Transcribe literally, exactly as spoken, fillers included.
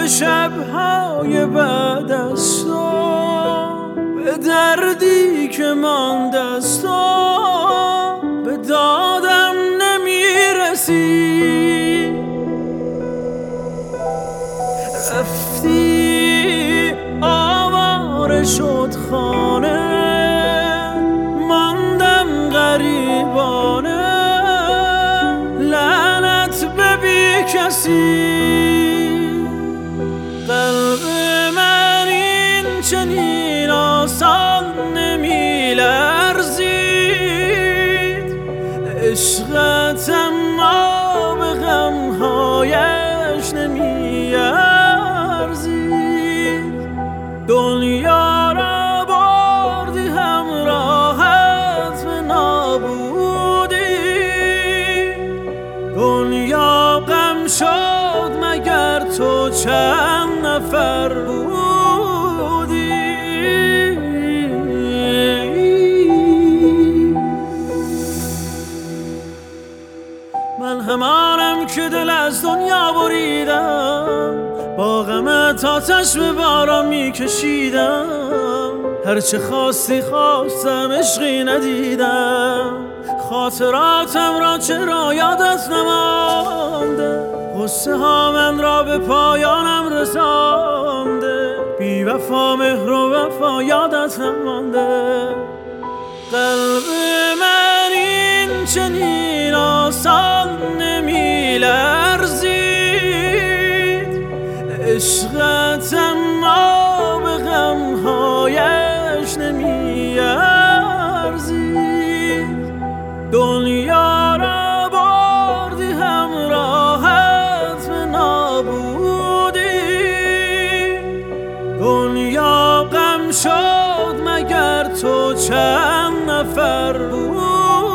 شب‌های بعد از تو، به دردی که مانده از تو، به دادم نمیرسی. رفتی آواره شد خانه، ماندم غریبانه، لعنت به بی کسی. قلب من این چنین آسان نمی لرزید، عشقت اما به غمهایش نمی ارزید. دنیا را بردی همراهت به نابودی، دنیا غم شد مگر تو چند نفر بودی. من همانم که دل از دنیا بریدم، با غمت آتش به باران میکشیدم. هرچه خواستی خواستم عشقی ندیدم، خاطراتم را چرا یادت نمانده. غصه ها من را به پایانم رسانده، بی وفا مهر و وفا یادت نمانده. قلب من این چنین آسان نمی لرزید، عشقت اما به غمهایش نمی ارزید. دنیا را بردی همراهت به نابودی، دنیا غم شد مگر تو چند نفر بود.